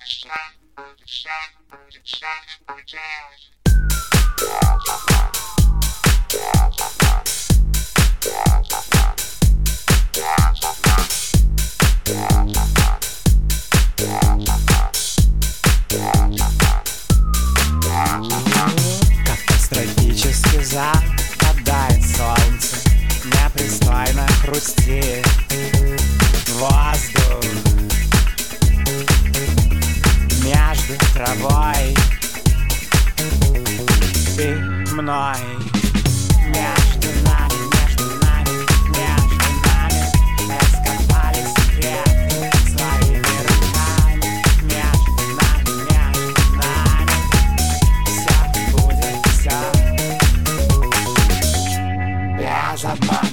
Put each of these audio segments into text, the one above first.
Катастрофически западает солнце, непристойно хрустит воздух между травой и мной. Между нами раскопали секреты своими руками. Между нами все будет, все без обмана.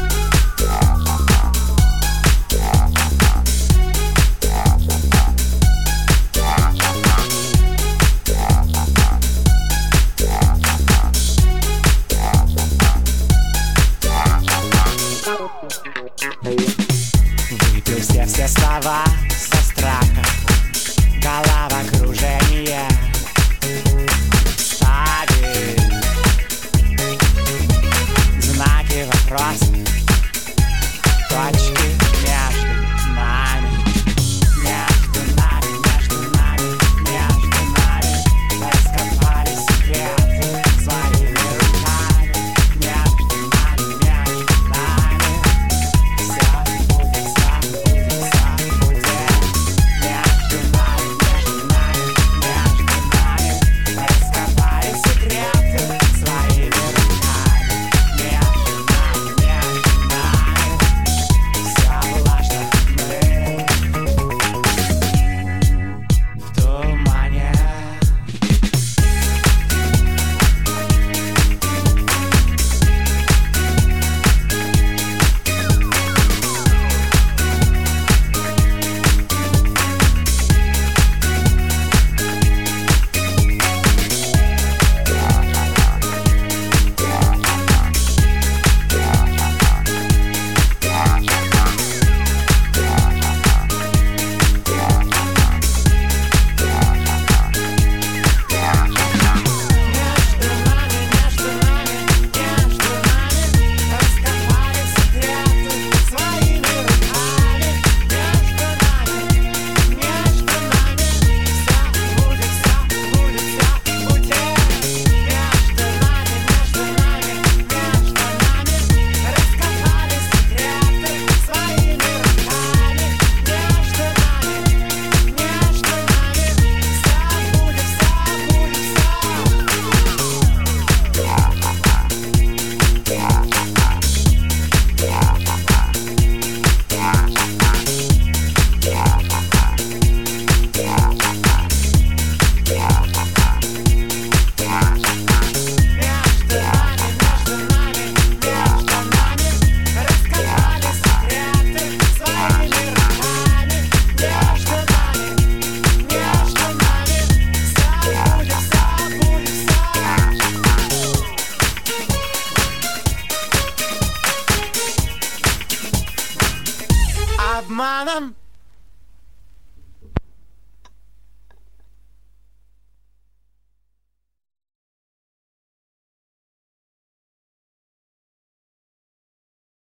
Выпил все слова со страха, головокружение ставит знаки вопроса, точки между нами. Между нами раскопали секреты своими руками. Между нами все будет, между нами раскопали секреты своими руками. Между нами все влажно, мы в тумане. Обманом